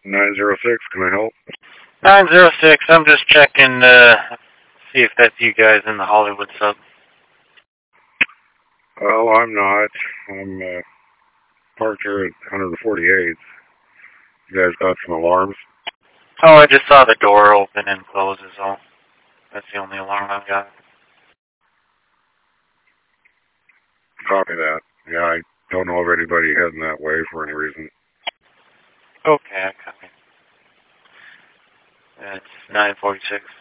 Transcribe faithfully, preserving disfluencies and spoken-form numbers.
nine zero six, can I help? nine zero six, I'm just checking uh see if that's you guys in the Hollywood sub. Well, I'm not. I'm uh, parked here at one forty-eight. You guys got some alarms? Oh, I just saw the door open and close is all. That's the only alarm I've got. Copy that. Yeah, I don't know of anybody heading that way for any reason. Okay, I copy. That's nine forty-six.